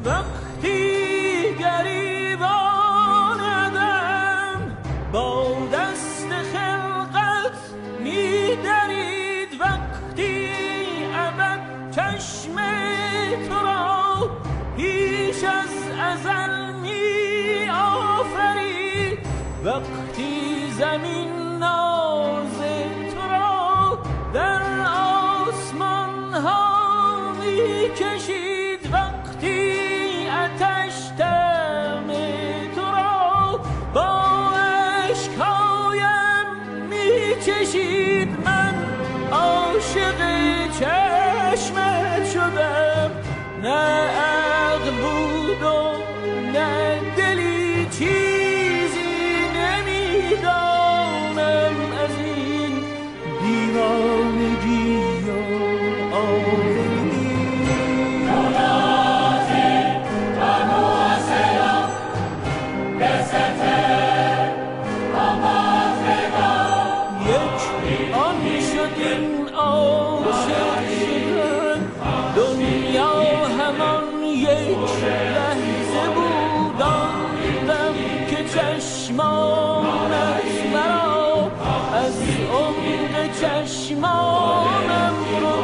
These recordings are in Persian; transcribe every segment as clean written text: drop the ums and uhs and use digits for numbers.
وقتی گریباندم با دست خلقت می‌درید، وقتی ابد چشم تو را پیش از ازل می‌آفرید، وقتی زمین ناز تو را در آسمان ها می‌کشید، وقتی آتش دم تو را با اشک‌هایم می‌چشید. من عاشق چشمت شدم، نه عقل بود و نه دلی، چیزی نمیدانم از این دیوانگی و آوری. یک آن شد این عاشق شدن، دنیا همان یک لحظه بود، آن دم که چشمانت مرا از عمق چشمانم رو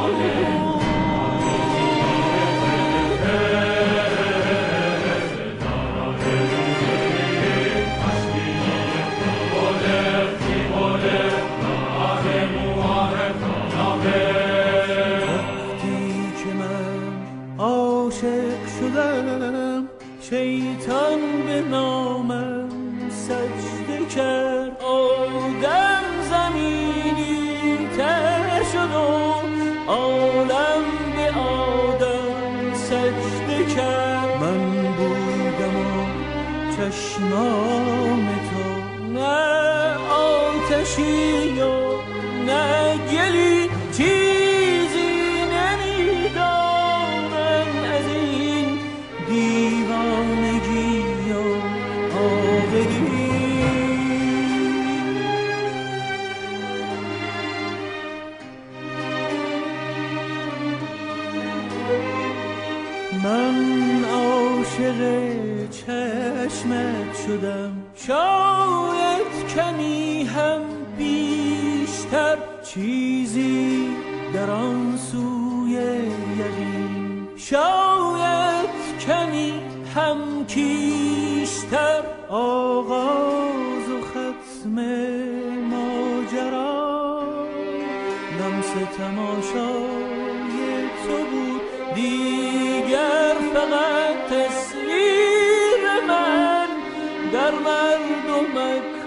شیطان به نامم سجده کرد، آدم زمینی تر شد و عالم به آدم سجده کرد. من بودم و چشمان تو، نه آتشی و نه گلی، چیزی نمیدانم از این دیوانگی و آوری. من عاشق چشمت شدم، شاید کمی هم بیشتر، چیزی در آن سوی یقین، شاید کمی هم کیشتر، آغاز و ختم ماجرا لمس تماشای تو بود، دیگر فقط تصویر من در مردمک